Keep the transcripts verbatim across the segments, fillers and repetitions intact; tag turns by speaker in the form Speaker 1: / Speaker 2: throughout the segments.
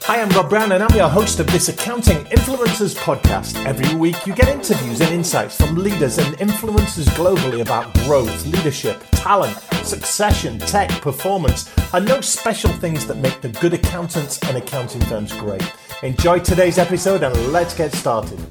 Speaker 1: Hi, I'm Rob Brown and I'm your host of this Accounting Influencers podcast. Every week you get interviews and insights from leaders and influencers globally about growth, leadership, talent, succession, tech, performance, and those special things that make the good accountants and accounting firms great. Enjoy today's episode and let's get started.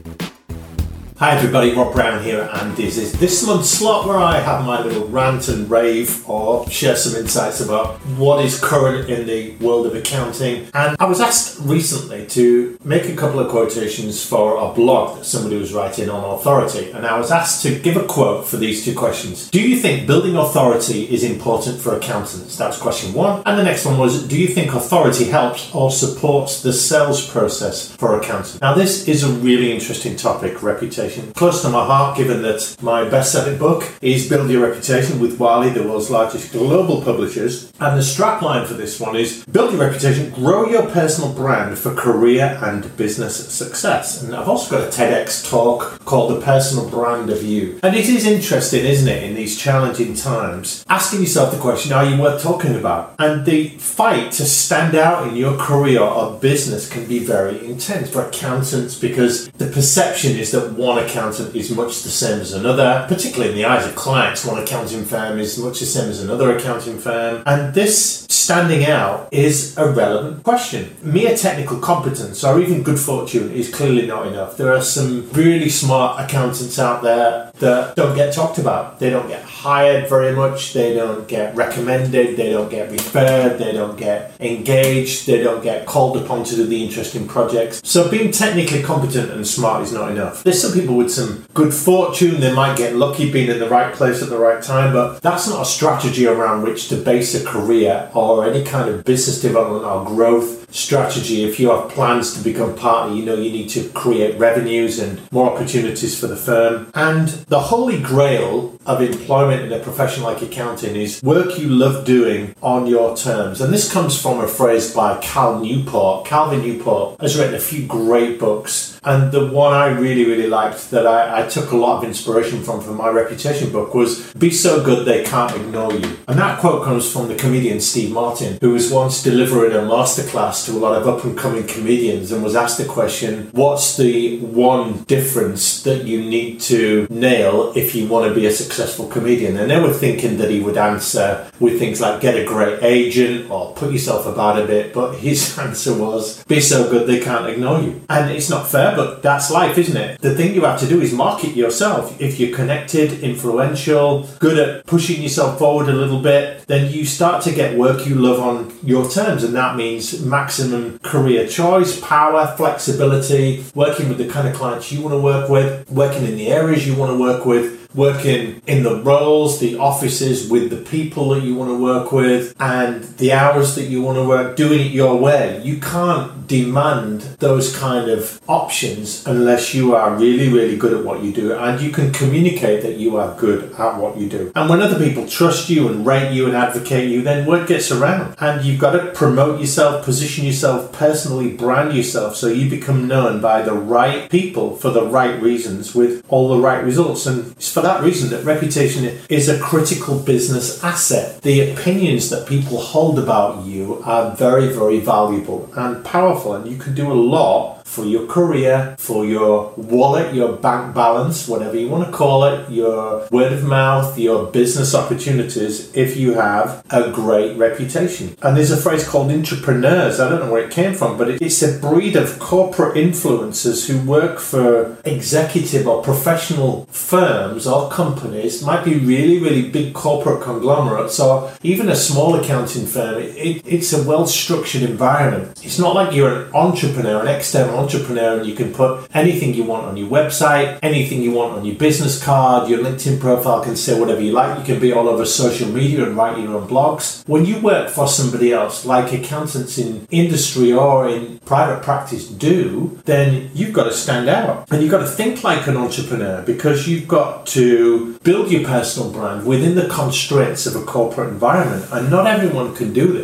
Speaker 1: Hi everybody, Rob Brown here, and this is this month's slot where I have my little rant and rave or share some insights about what is current in the world of accounting. And I was asked recently to make a couple of quotations for a blog that somebody was writing on authority, and I was asked to give a quote for these two questions. Do you think building authority is important for accountants? That was question one. And the next one was, do you think authority helps or supports the sales process for accountants? Now this is a really interesting topic, reputation. Close to my heart, given that my best-selling book is Build Your Reputation with Wiley, the world's largest global publishers. And the strapline for this one is Build Your Reputation, Grow Your Personal Brand for Career and Business Success. And I've also got a TEDx talk called The Personal Brand of You. And it is interesting, isn't it, in these challenging times, asking yourself the question, are you worth talking about? And the fight to stand out in your career or business can be very intense for accountants, because the perception is that one accountant is much the same as another, particularly in the eyes of clients. One accounting firm is much the same as another accounting firm. And this standing out is a relevant question. Mere technical competence or even good fortune is clearly not enough. There are some really smart accountants out there that don't get talked about. They don't get hired very much. They don't get recommended. They don't get referred. They don't get engaged. They don't get called upon to do the interesting projects. So being technically competent and smart is not enough. There's some people with some good fortune. They might get lucky being in the right place at the right time, but that's not a strategy around which to base a career or any kind of business development or growth strategy. If you have plans to become partner, you know you need to create revenues and more opportunities for the firm. And the holy grail of employment in a profession like accounting is work you love doing on your terms. And this comes from a phrase by Cal Newport. Calvin Newport has written a few great books, and the one I really, really liked that I, I took a lot of inspiration from from my reputation book was be so good they can't ignore you. And that quote comes from the comedian Steve Martin, who was once delivering a masterclass to a lot of up-and-coming comedians and was asked the question, what's the one difference that you need to nail if you want to be a successful comedian? And they were thinking that he would answer with things like get a great agent or put yourself about a bit, but his answer was be so good they can't ignore you. And it's not fair, but that's life, isn't it? The thing you have to do is market yourself. If you're connected, influential, good at pushing yourself forward a little bit, then you start to get work you love on your terms, and that means maximum career choice, power, flexibility, working with the kind of clients you want to work with, working in the areas you want to work with, working in the roles, the offices, with the people that you want to work with, and the hours that you want to work, doing it your way. You can't demand those kind of options unless you are really, really good at what you do, and you can communicate that you are good at what you do. And when other people trust you and rate you and advocate you, then word gets around. And you've got to promote yourself, position yourself, personally brand yourself so you become known by the right people for the right reasons with all the right results. And it's for that reason that reputation is a critical business asset. The opinions that people hold about you are very, very valuable and powerful, and you can do a lot for your career, for your wallet, your bank balance, whatever you want to call it, your word of mouth, your business opportunities, if you have a great reputation. And there's a phrase called entrepreneurs. I don't know where it came from, but it's a breed of corporate influencers who work for executive or professional firms or companies, might be really, really big corporate conglomerates or even a small accounting firm. It, it's a well-structured environment. It's not like you're an entrepreneur, an external entrepreneur, and you can put anything you want on your website, anything you want on your business card, your LinkedIn profile can say whatever you like. You can be all over social media and write your own blogs. When you work for somebody else, like accountants in industry or in private practice do, then you've got to stand out. And you've got to think like an entrepreneur, because you've got to build your personal brand within the constraints of a corporate environment. And not everyone can do this.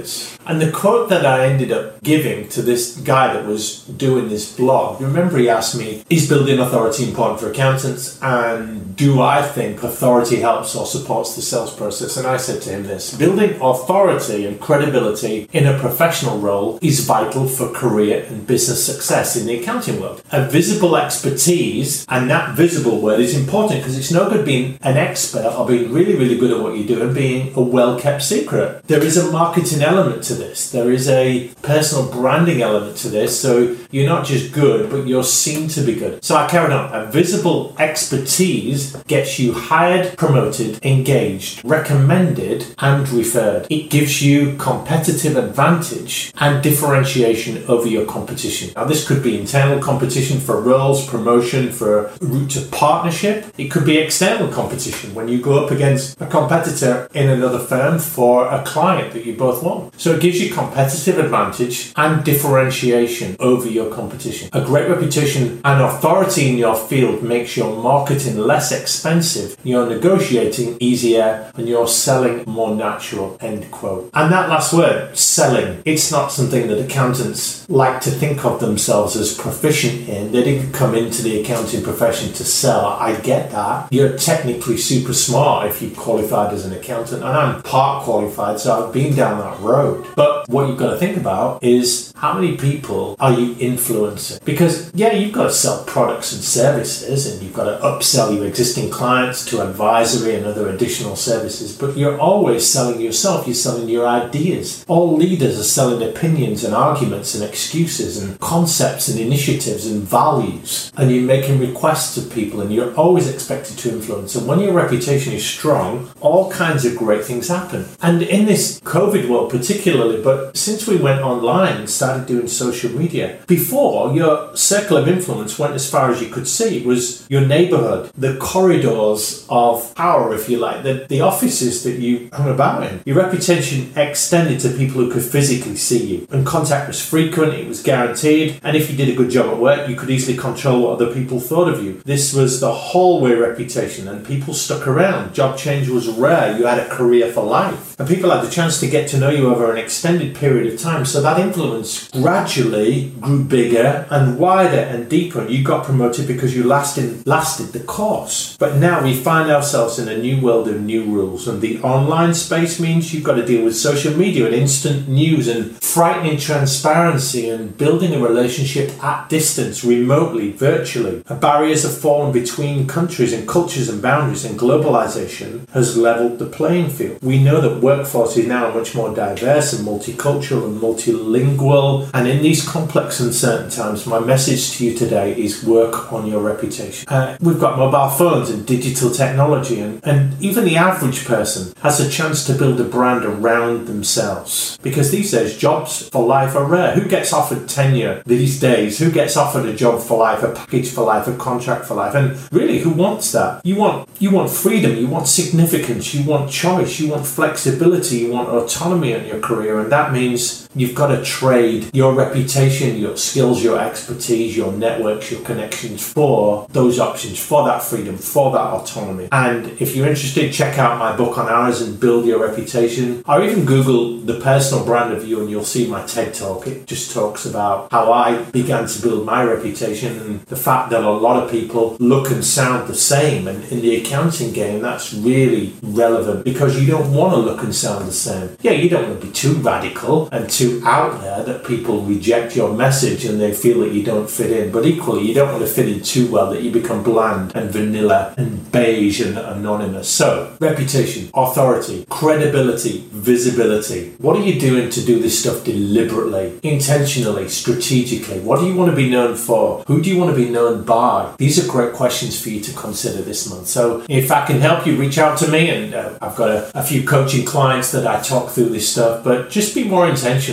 Speaker 1: And the quote that I ended up giving to this guy that was doing this blog, remember he asked me, is building authority important for accountants? And do I think authority helps or supports the sales process? And I said to him this: building authority and credibility in a professional role is vital for career and business success in the accounting world. A visible expertise, and that visible word is important because it's no good being an expert or being really, really good at what you do and being a well-kept secret. There is a marketing element to this. There is a personal branding element to this. So you're not just good, but you're seen to be good. So I carried on. A visible expertise gets you hired, promoted, engaged, recommended, and referred. It gives you competitive advantage and differentiation over your competition. Now, this could be internal competition for roles, promotion, for a route to partnership. It could be external competition when you go up against a competitor in another firm for a client that you both want. So it gives you competitive advantage and differentiation over your competition. A great reputation and authority in your field makes your marketing less expensive, your negotiating easier, and your selling more natural, end quote. And that last word, selling, it's not something that accountants like to think of themselves as proficient in. They didn't come into the accounting profession to sell. I get that. You're technically super smart if you qualified as an accountant, and I'm part qualified, so I've been down that road. But what you've got to think about is how many people are you influencing? Because yeah, you've got to sell products and services, and you've got to upsell your existing clients to advisory and other additional services, but you're always selling yourself. You're selling your ideas. All leaders are selling opinions and arguments and excuses and concepts and initiatives and values, and you're making requests of people, and you're always expected to influence. And when your reputation is strong, all kinds of great things happen. And in this COVID world particularly, but since we went online and started doing social media, before your circle of influence went as far as you could see. It was your neighborhood, the corridors of power, if you like, the, the offices that you hung about in. Your reputation extended to people who could physically see you, and contact was frequent, it was guaranteed, and if you did a good job at work, you could easily control what other people thought of you. This was the hallway reputation, and people stuck around. Job change was rare. You had a career for life, and people had the chance to get to know you over an extended period of time. So that influence gradually grew bigger and wider and deeper, and you got promoted because you lasted lasted the course. But now we find ourselves in a new world of new rules, and the online space means you've got to deal with social media and instant news and frightening transparency and building a relationship at distance, remotely, virtually. Barriers have fallen between countries and cultures and boundaries, and globalization has leveled the playing field. We know that workforce is now much more diverse and multicultural and multilingual, and in these complex and uncertain times, my message to you today is work on your reputation. Uh, we've got mobile phones and digital technology, and, and even the average person has a chance to build a brand around themselves, because these days jobs for life are rare. Who gets offered tenure these days? Who gets offered a job for life, a package for life, a contract for life? And really, who wants that? You want you want freedom, you want significance, you want choice, you want flexibility, you want autonomy in your career, and that means you've got to trade your reputation, your skills, your expertise, your networks, your connections for those options, for that freedom, for that autonomy. And if you're interested, check out my book on ours and Build Your Reputation, or even Google the personal brand of you and you'll see my TED Talk. It just talks about how I began to build my reputation and the fact that a lot of people look and sound the same. And in the accounting game, that's really relevant, because you don't want to look and sound the same. Yeah, you don't want to be too radical and too out there that people reject your message and they feel that you don't fit in. But equally, you don't want to fit in too well that you become bland and vanilla and beige and anonymous. So, reputation, authority, credibility, visibility. What are you doing to do this stuff deliberately, intentionally, strategically? What do you want to be known for? Who do you want to be known by? These are great questions for you to consider this month. So if I can help you, reach out to me, and uh, I've got a, a few coaching clients that I talk through this stuff, but just be more intentional.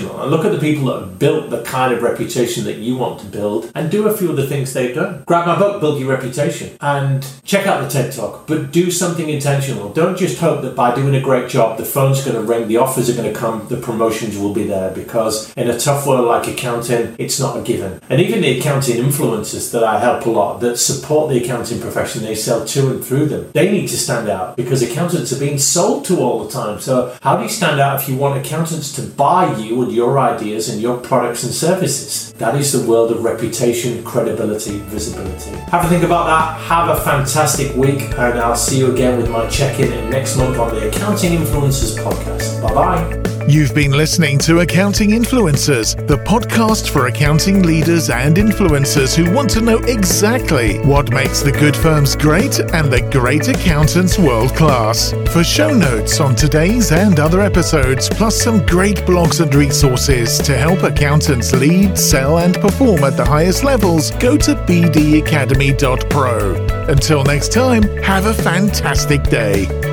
Speaker 1: intentional and look at the people that have built the kind of reputation that you want to build and do a few of the things they've done. Grab my book, Build Your Reputation, and check out the TED Talk, but do something intentional. Don't just hope that by doing a great job, the phone's going to ring, the offers are going to come, the promotions will be there, because in a tough world like accounting, it's not a given. And even the accounting influencers that I help a lot, that support the accounting profession, they sell to and through them, they need to stand out because accountants are being sold to all the time. So how do you stand out if you want accountants to buy you and your ideas and your products and services? That is the world of reputation, credibility, visibility. Have a think about that. Have a fantastic week, and I'll see you again with my check-in next month on the Accounting Influencers Podcast. Bye-bye.
Speaker 2: You've been listening to Accounting Influencers, the podcast for accounting leaders and influencers who want to know exactly what makes the good firms great and the great accountants world class. For show notes on today's and other episodes, plus some great blogs and resources to help accountants lead, sell, and perform at the highest levels, go to b d academy dot pro. Until next time, have a fantastic day.